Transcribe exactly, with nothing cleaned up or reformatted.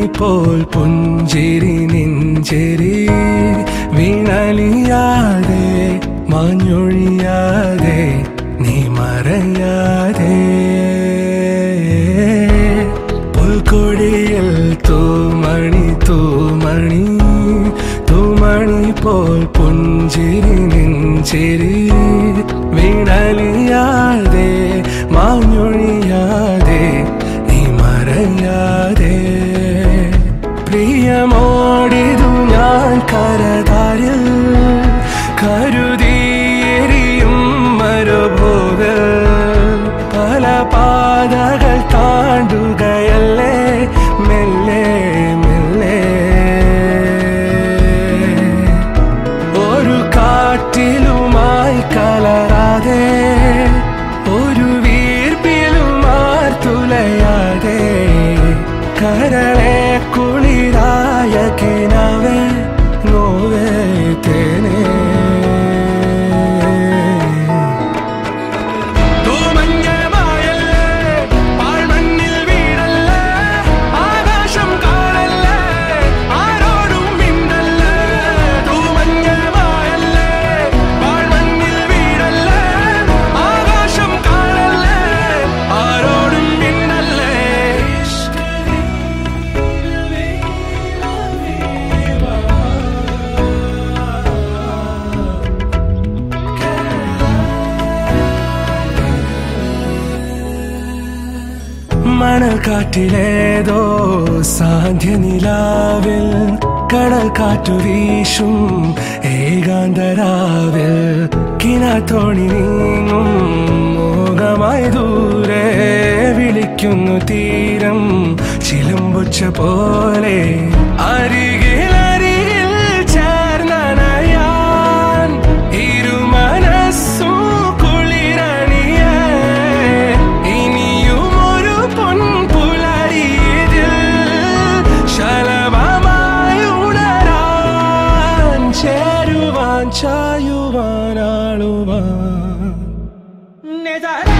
പോൽ പുഞ്ചിരി നെഞ്ചേരി വീണലിയാതെ മാഞ്ഞൊഴിയാതെ നീ മറയാതെ പുൽക്കൊടിയിൽ തൂമണി തൂമണി തൂമണി പോൽ പുഞ്ചിരി നെഞ്ചേരി വീണലിയാതെ മാഞ്ഞൊഴിയാതെ നീ മറയാതെ പ്രിയമോടിതു ഞാൻ കരതാരിൽ കരുതിയെരിയും മരുഭൂവിൽ പല പാതകൾ താണ്ടുകയല്ലേ മെല്ലെ മെല്ലെ ഒരു കാറ്റിലുമായി കലരാതെ ഒരു വീർപ്പിലുമാർ തുലയാതെ കരളെ കുളിരായ കിനാവേ നോവേ തേനേ മണൽക്കാറ്റിലേതോ സാന്ധ്യ നിലാവിൽ കടൽ കാറ്റു വീശും ഏകാന്തരാവിൽ കിനാത്തോണി നീങ്ങും മോഹമായി ദൂരെ വിളിക്കുന്നു തീരം ചിലമ്പൊച്ച പോലെ അരികിൽ അരികിൽ ചേർന്നണയാൻ ഇരുമനസ്സും ചായുവാനാളുവാൻ